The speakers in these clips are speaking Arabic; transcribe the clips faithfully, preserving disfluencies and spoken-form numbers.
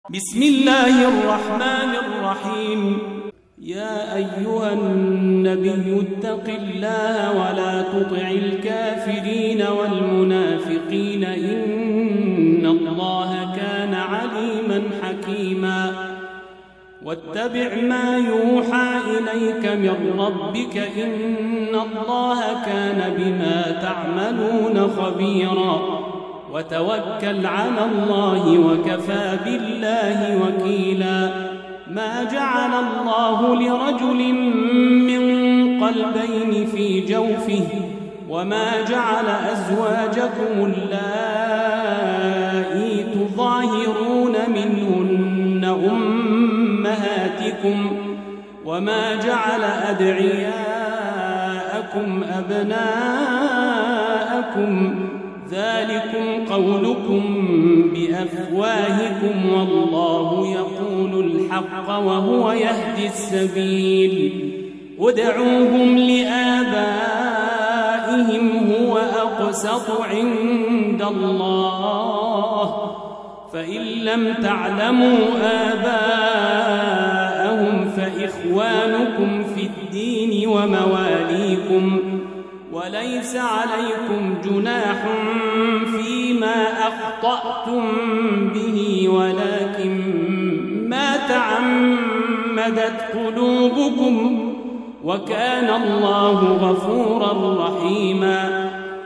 بسم الله الرحمن الرحيم. يا أيها النبي اتق الله ولا تطع الكافرين والمنافقين إن الله كان عليما حكيما. واتبع ما يوحى إليك من ربك إن الله كان بما تعملون خبيرا. وتوكل على الله وكفى بالله وكيلا. ما جعل الله لرجل من قلبين في جوفه وما جعل أزواجكم اللائي تظاهرون منهن أمهاتكم وما جعل أدعياءكم أبناءكم ذلكم قولكم بأفواهكم والله يقول الحق وهو يهدي السبيل. ادعوهم لآبائهم هو أقسط عند الله فإن لم تعلموا آباءهم فإخوانكم في الدين ومواليكم وليس عليكم جناح فيما أخطأتم به ولكن ما تعمدت قلوبكم وكان الله غفورا رحيما.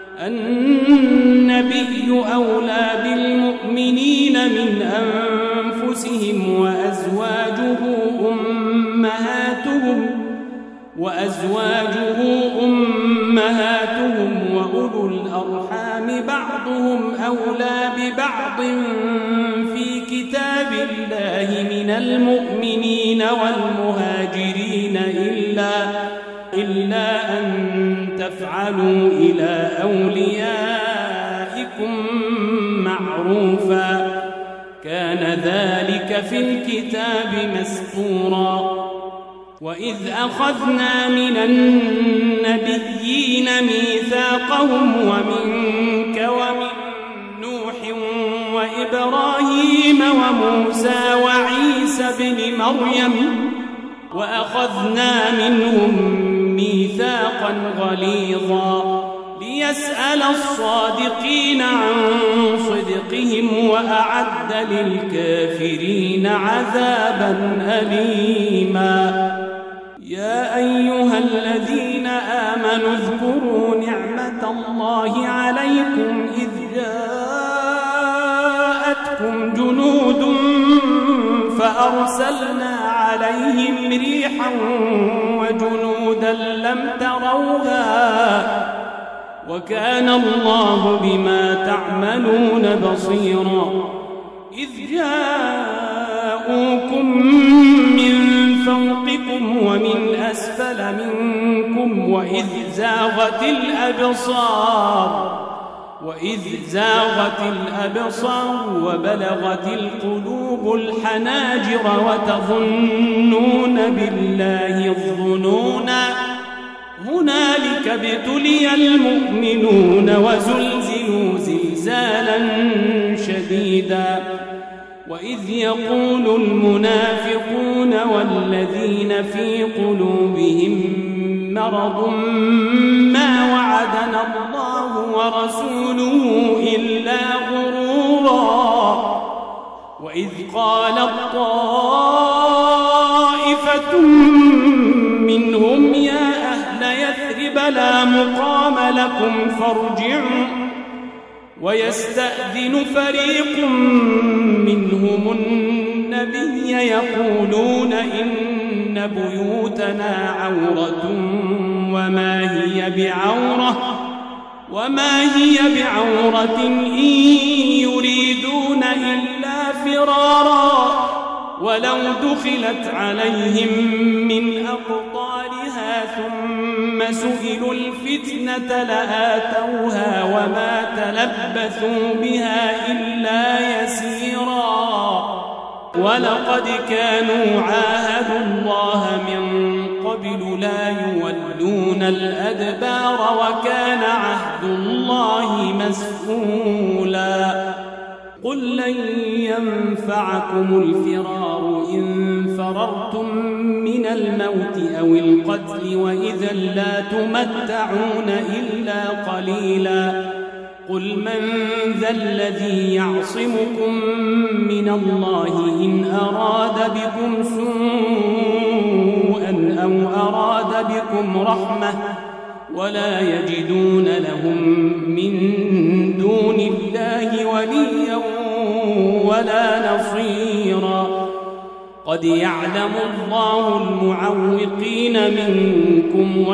النبي أولى بالمؤمنين من أنفسهم وأزواجه أمهاتهم وأزواجه أمهاتهم وأولو الأرحام بعضهم أولى ببعض في كتاب الله من المؤمنين والمهاجرين إلا, إلا أن تفعلوا إلى أوليائكم معروفا كان ذلك في الكتاب مسطورا. وإذ أخذنا من النبيين ميثاقهم ومنك ومن نوح وإبراهيم وموسى وعيسى بن مريم وأخذنا منهم ميثاقا غليظا ليسأل الصادقين عن صدقهم وأعد للكافرين عذابا أليما. يا أيها الذين آمنوا اذكروا نعمة الله عليكم إذ جاءتكم جنود فأرسلنا عليهم ريحا وجنودا لم تروها وكان الله بما تعملون بصيرا. إذ جاءوكم من فوقكم ومن أسفل منكم وإذ زاغت الأبصار وإذ زاغت الأبصار وبلغت القلوب الحناجر وتظنون بالله الظنونا هنالك ابتلي المؤمنون وزلزلوا زلزالا شديدا. وإذ يقول المنافقون والذين في قلوبهم مرض ما وعدنا الله ورسوله إلا غرورا. وإذ قالت طائفة منهم يا أهل يثرب لا مقام لكم فارجعوا ويستأذن فريق منهم النبي يقولون إن بيوتنا عورة وما هي بعورة وما هي بعورة إن يريدون إلا فرارا ولو دخلت عليهم من أقطارها ثم سئلوا الفتنة لآتوها وما تلبثوا بها إلا يسيرا. ولقد كانوا عاهدوا الله من قبل لا يولون الأدبار وكان عهد الله مسئولا. قل لن ينفعكم الفرار إن فررتم من الموت أو القتل وإذا لا تمتعون إلا قليلا قل من ذا الذي يعصمكم من الله إن أراد بكم سوءا أو أراد بكم رحمة ولا يجدون لهم من دون الله وليا ولا نصيرا قد يعلم الله المعوقين منكم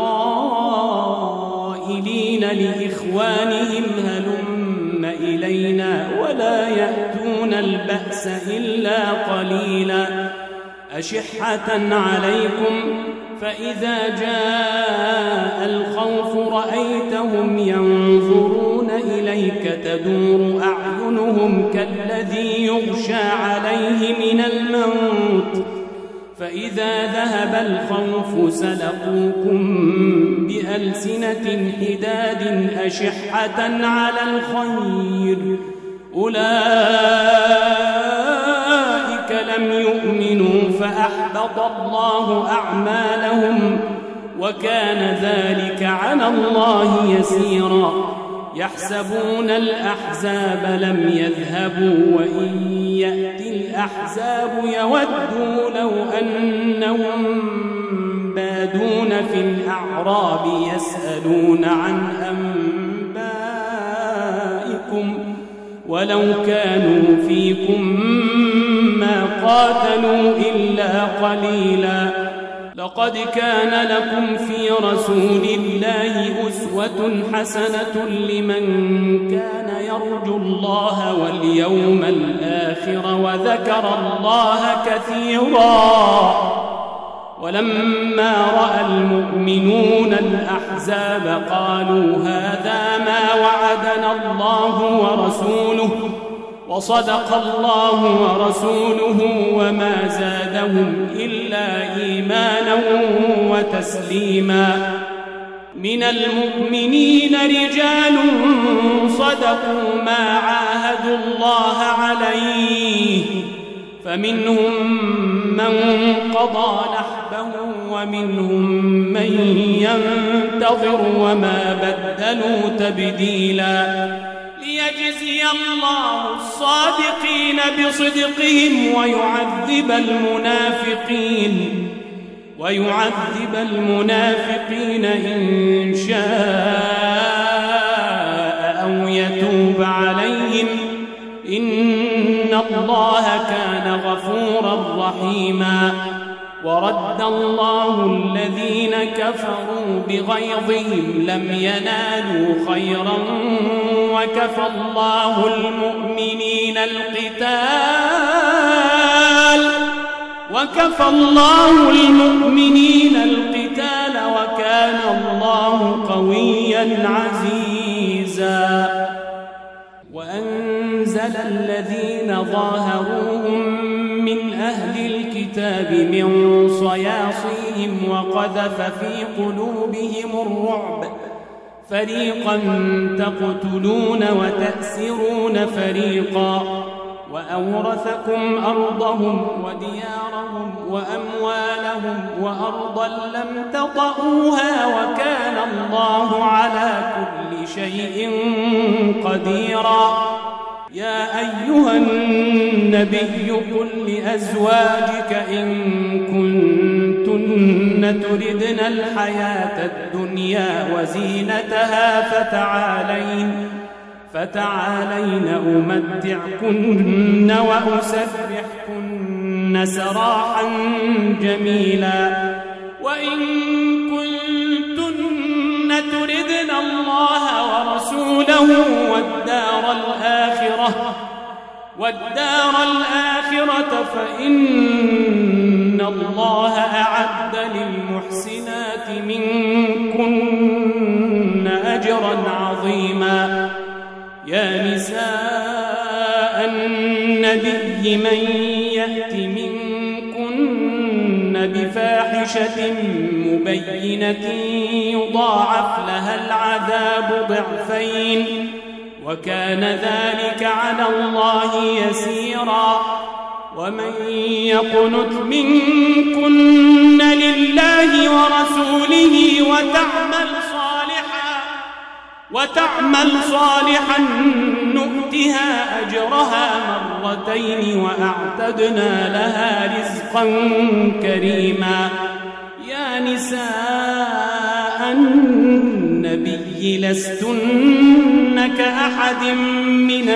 والقائلين لإخوانهم هلم إلينا ولا يأتون البأس إلا قليلا أشحة عليكم فإذا جاء الخوف رأيتهم ينظرون إليك تدور أعينهم كالذي يغشى عليه من الموت فإذا ذهب الخوف سلقوكم بألسنة حداد أشحة على الخير أولئك لم يؤمنوا فأحبط الله أعمالهم وكان ذلك على الله يسيرا يحسبون الأحزاب لم يذهبوا وإن يأتي الأحزاب يودوا لو أنهم بادون في الأعراب يسألون عن أنبائكم ولو كانوا فيكم ما قاتلوا إلا قليلا لقد كان لكم في رسول الله أسوة حسنة لمن كان يرجو الله واليوم الآخر وذكر الله كثيرا ولما رأى المؤمنون الأحزاب قالوا هذا ما وعدنا الله ورسوله وصدق الله ورسوله وما زادهم إلا إيمانا وتسليما من المؤمنين رجال صدقوا ما عاهدوا الله عليه فمنهم من قضى نحبه ومنهم من ينتظر وما بدلوا تبديلا ليجزي الله الصادقين بصدقهم ويعذب المنافقين ويعذب المنافقين إن شاء أو يتوب عليهم إن الله كان غفورا رحيما ورد الله الذين كفروا بغيظهم لم ينالوا خيرا وكفى الله المؤمنين القتال وكفى الله المؤمنين القتال وكان الله قويا عزيزا وأنزل الذين ظاهروهم من أهل الكتاب من صياصيهم وقذف في قلوبهم الرعب فريقا تقتلون وتأسرون فريقا وأورثكم أرضهم وديارهم وأموالهم وأرضا لم تطئوها وكان الله على كل شيء قديرا يا أيها النبي قل لأزواجك إن كنتن تردن الحياة الدنيا وزينتها فتعالين فتعالين أمتعكن وأسرحكن سراحا جميلا وإن كنتن تردن الله ورسوله والدار الآخرة والدار الآخرة فإن الله أعد للمحسنات منكن أجرا عظيما يا نساء النبي من يأت منكن بفاحشة مبينة يضاعف لها العذاب ضعفين وكان ذلك على الله يسيرا ومن يقنت منكن لله ورسوله وتعمل صالحا وتعمل صالحا نؤتها أجرها مرتين وأعتدنا لها رزقا كريما يا نساء النبي لستن كأحد من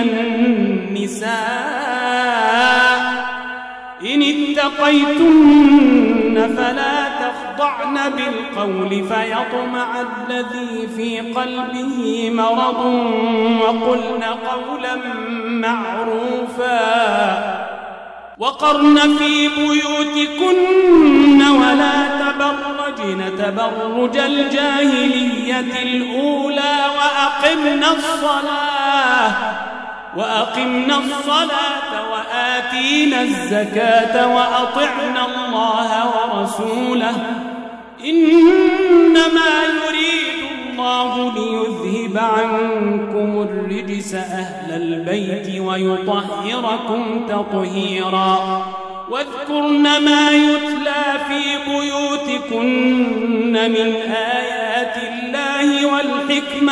النساء إن اتقيتن فلا تخضعن بالقول فيطمع الذي في قلبه مرض وقلن قولا معروفا وقرن في بيوتكن ولا تبرجن تبرج الجاهلية الأولى وأقمن الصلاة وأقمنا الصلاة وآتينا الزكاة وأطعنا الله ورسوله إنما يريد الله ليذهب عنكم الرجس أهل البيت ويطهركم تطهيرا واذكرن ما يتلى في بيوتكن من آيات الله والحكمة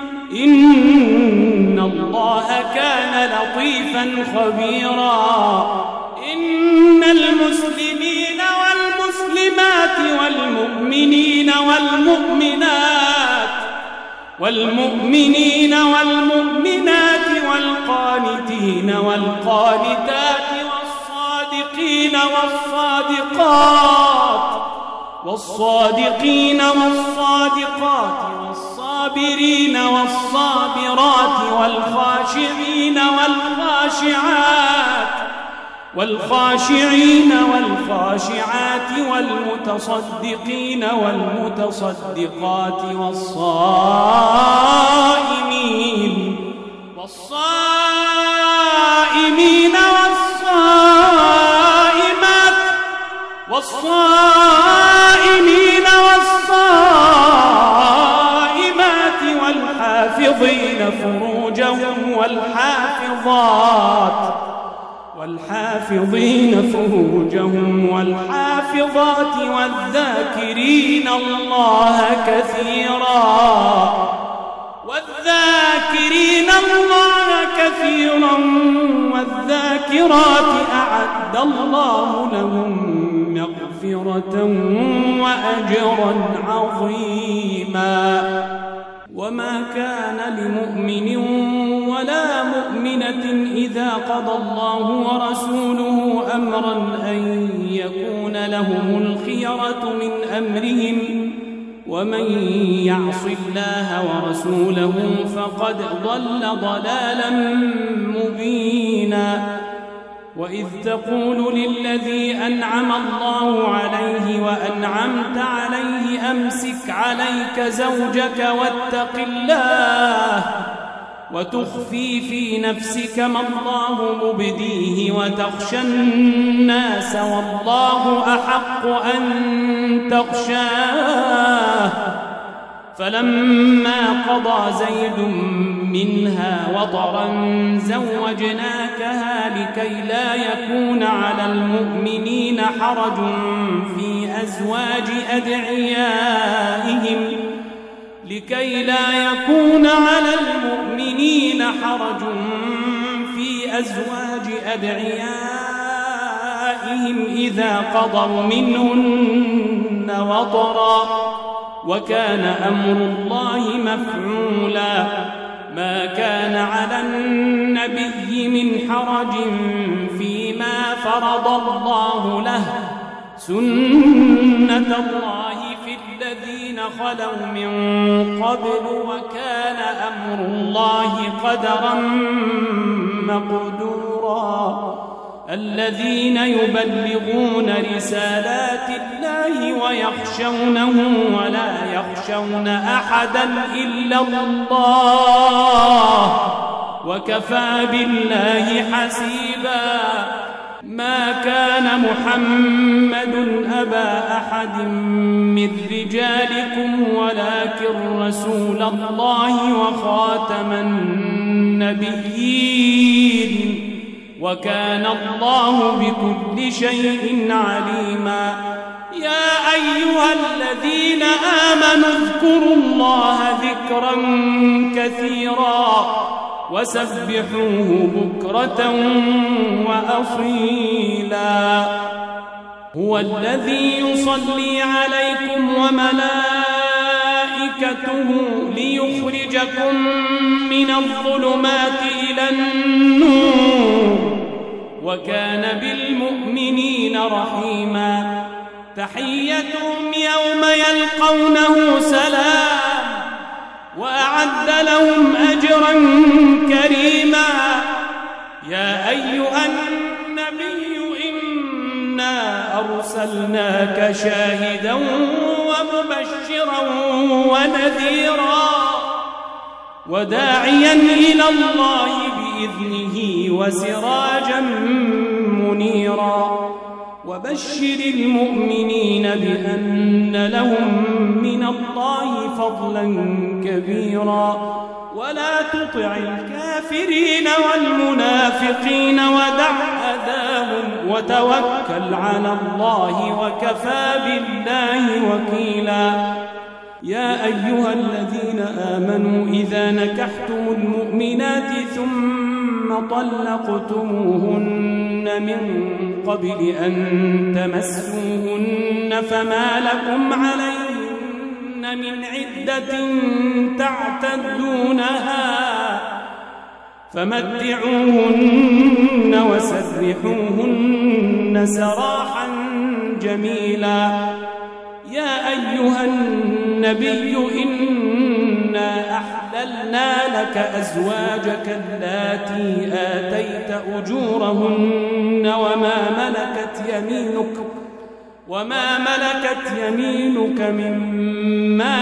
إن الله كان لطيفا خبيرا إن المسلمين والمسلمات والمؤمنين والمؤمنات والمؤمنين والمؤمنات والقانتين والقانتات والصادقين والصادقات والصادقين والصادقات والصابرين والصابرات والخاشعين والخاشعات والخاشعين والخاشعات والمتصدقين والمتصدقات والصائمين والصائمين والصائمات والصائمين والصائمات والحافظين فروجهم والحافظات والحافظين فروجهم والحافظات والذاكرين الله كثيرا والذاكرين الله كثيرا والذاكرات أعد الله لهم مغفرة وأجرا عظيما وما كان لمؤمن ولا مؤمنة إذا قضى الله ورسوله أمرا أن يكون لهم الخيرة من أمرهم ومن يعص الله ورسوله فقد ضل ضلالا مبينا وإذ تقول للذي أنعم الله عليه وأنعمت عليه أمسك عليك زوجك واتق الله وتخفي في نفسك ما الله مبديه وتخشى الناس والله أحق أن تخشاه فلما قضى زيد منها وطرا زوجناكها لكي لا يكون على المؤمنين حرج في أزواج أدعيائهم لكي لا يكون على المؤمنين حرج في أزواج أدعيائهم إذا قضوا منهن وطرا وكان أمر الله مفعولا ما كان على النبي من حرج فيما فرض الله له سنة الله في الذين خلوا من قبل وكان أمر الله قدرا مقدورا الذين يبلغون رسالات الله ويخشونه ولا يخشون أحدا إلا الله وكفى بالله حسيبا ما كان محمد أبا أحد من رجالكم ولكن رسول الله وخاتم النبيين النبيين وكان الله بكل شيء عليما. يا أيها الذين آمنوا اذكروا الله ذكرا كثيرا وسبحوه بكرة وأصيلا. هو الذي يصلي عليكم وملائكته ليخرجكم من الظلمات إلى النور وكان بالمؤمنين رحيما. تحيتهم يوم يلقونه سلام وأعد لهم أجرا كريما. يا أيها النبي إنا أرسلناك شاهدا ومبشرا ونذيرا وداعيا إلى الله بإذنه وسراجا منيرا. وبشر المؤمنين بأن لهم من الله فضلا كبيرا. ولا تطع الكافرين والمنافقين ودع أذاهم وتوكل على الله وكفى بالله وكيلا. يا أيها الذين آمنوا إذا نكحتم المؤمنات ثم طلقتموهن من قبل أن تمسوهن فما لكم عليهن من عدة تعتدونها فمتعوهن وسرحوهن سراحا جميلا. يا أيها النبي إنا أحللنا لك أزواجك اللاتي آتيت أجورهن وما ملكت يمينك وما ملكت يمينك مما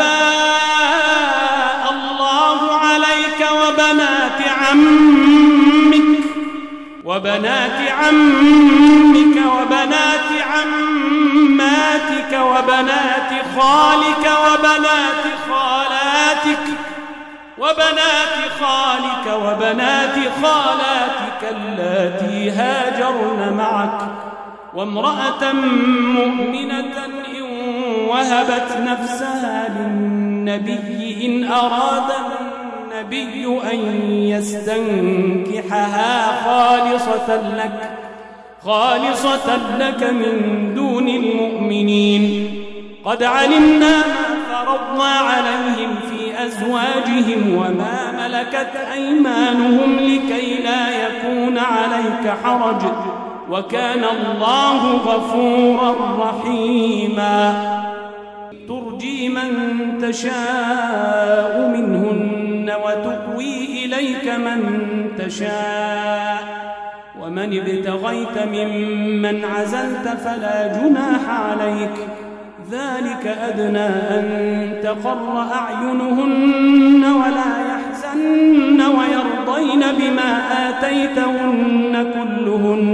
أفاء الله عليك وبنات عمك وبنات عمك وبنات عماتك وبنات خالك وبنات خالاتك وبنات خالك وبنات خالاتك اللاتي هاجرن معك وامرأة مؤمنة إن وهبت نفسها للنبي إن أراد النبي أن يستنكحها خالصة لك خالصة لك من دون المؤمنين. قد علمنا ما فرضنا عليهم في أزواجهم وما ملكت أيمانهم لكي لا يكون عليك حرج وكان الله غفورا رحيما. ترجي من تشاء منهن وتؤوي إليك من تشاء ومن ابتغيت ممن عزلت فلا جناح عليك ذلك أدنى أن تقر أعينهن ولا يحزن ويرضين بما آتيتهن كلهن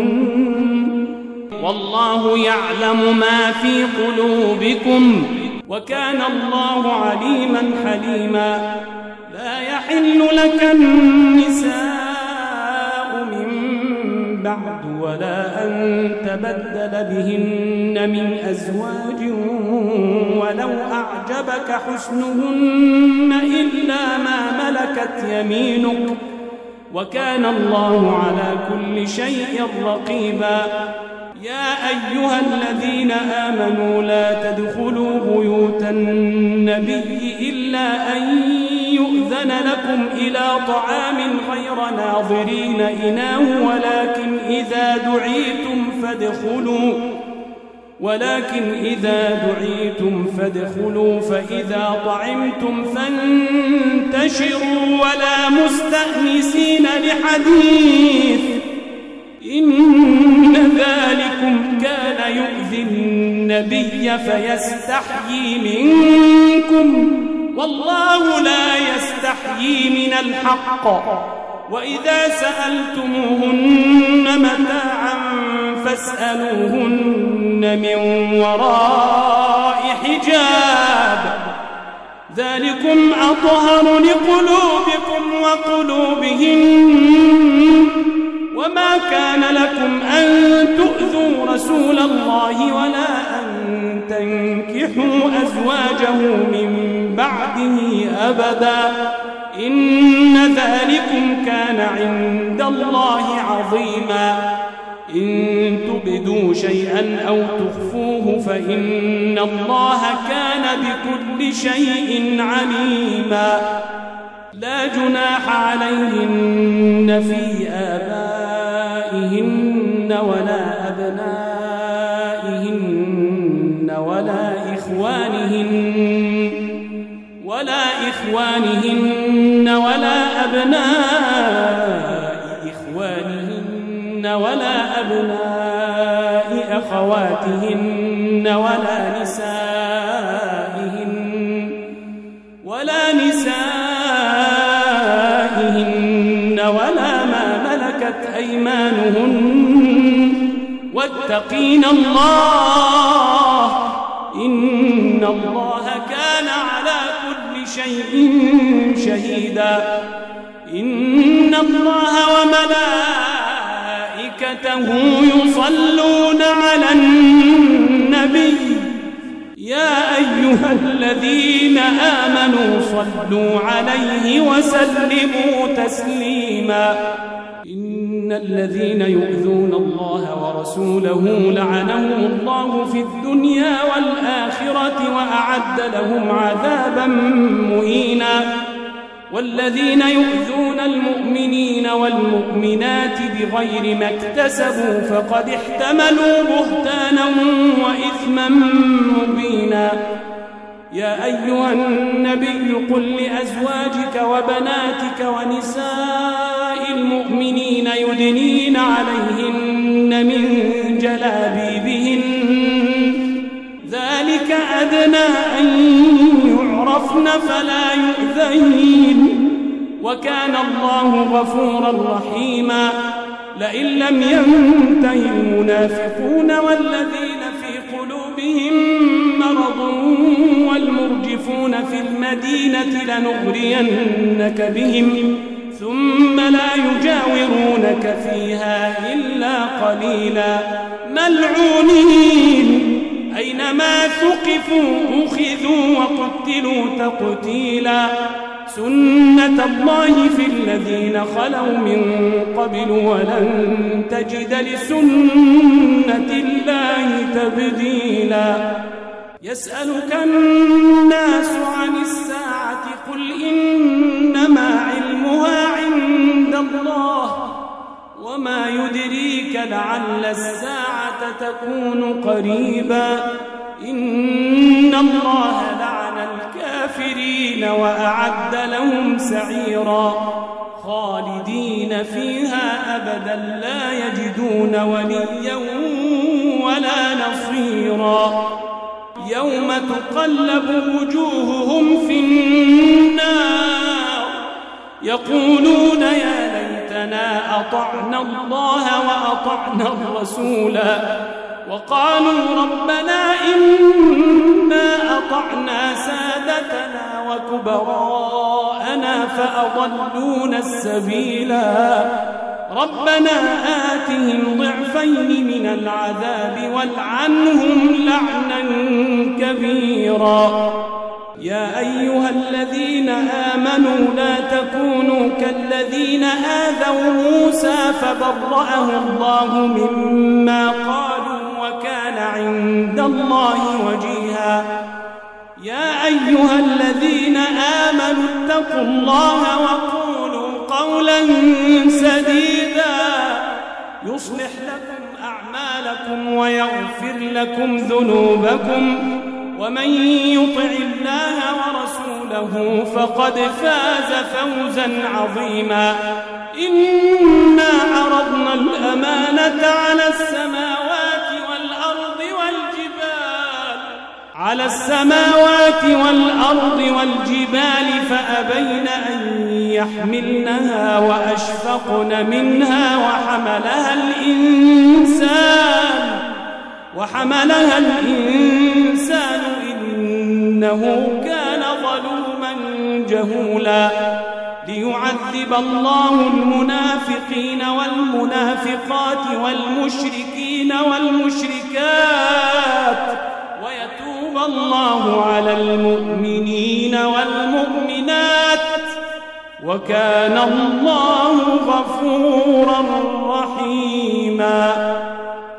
والله يعلم ما في قلوبكم وكان الله عليما حليما. لا يحل لك النساء من بعد ولا أن تبدل بهن من أزواج ولو أعجبك حسنهن إلا ما ملكت يمينك وكان الله على كل شيء رقيبا. يا أيها الذين آمنوا لا تدخلوا بيوت النبي إلا أن يؤذن لكم إلى طعام غير ناظرين إناه ولكن إذا دعيتم فادخلوا ولكن إذا دعيتم فادخلوا فإذا طعمتم فانتشروا ولا مستأنسين لحديث إن ذلكم كان يؤذي النبي فيستحيي منكم والله لا يستحيي من الحق. وإذا سألتموهن متاعا فاسألوهن من وراء حجاب ذلكم أطهر لقلوبكم وقلوبهم وما كان لكم أن تؤذوا رسول الله ولا أن تنكحوا أزواجه من بعده أبدا إن ذلكم كان عند الله عظيما إن تبدوا شيئا أو تخفوه فإن الله كان بكل شيء عليما لا جناح عليهن في آبائهن ولا أبنائهن ولا إخوانهن ولا إخوانهن ولا أبناء إخوانهن ولا أبناء أخواتهن ولا نسائهن ولا نسائهن ولا ما ملكت أيمانهن واتقين الله إن الله كان على كل شيء شهيدا إن الله وملائكته يصلون على النبي يا أيها الذين آمنوا صلوا عليه وسلموا تسليما إن الذين يؤذون الله ورسوله لعنهم الله في الدنيا والآخرة وأعد لهم عذابا مهينا والذين يؤذون المؤمنين والمؤمنات بغير ما اكتسبوا فقد احتملوا بهتانا وإثما مبينا يا أيها النبي قل لأزواجك وبناتك ونساء المؤمنين يدنين عليهن من جلابيبهن ذلك أدنى أن يعرفن فلا يؤذين وكان الله غفورا رحيما لئن لم ينتهي المنافقون والذين في قلوبهم مرض والمرجفون في المدينة لنغرينك بهم ثم لا يجاورونك فيها إلا قليلا ملعونين أينما ثقفوا أخذوا وقتلوا تقتيلا سنة الله في الذين خلوا من قبل ولن تجد لسنة الله تبديلا يسألك الناس عن الساعة قل إنما علمها عند الله وما يدريك لعل الساعة تكون قريبا إن الله لعن الكافرين وأعد لهم سعيرا خالدين فيها أبدا لا يجدون وليا ولا نصيرا يوم تقلب وجوههم في النار يقولون يا ليتنا أطعنا الله وأطعنا الرسولا وقالوا ربنا إنا أطعنا سادتنا وكبراءنا فأضلونا السبيلا ربنا آتهم ضعفين من العذاب والعنهم لعنا كبيرا يا أيها الذين آمنوا لا تكونوا كالذين آذوا موسى فبرأه الله مما قالوا وكان عند الله وجيها يا أيها الذين آمنوا اتقوا الله وقولوا قولا سديدا يصلح لكم أعمالكم ويغفر لكم ذنوبكم ومن يطع الله ورسوله فقد فاز فوزا عظيما إنا عرضنا الأمانة على السماوات والأرض والجبال على السماوات والأرض والجبال فأبين أن يحملنها وأشفقن منها وحملها الإنسان وحملها الإنسان إنه كان ظلوما جهولا ليعذب الله المنافقين والمنافقات والمشركين والمشركات ويتوب الله على المؤمنين والمؤمنات وكان الله غفورا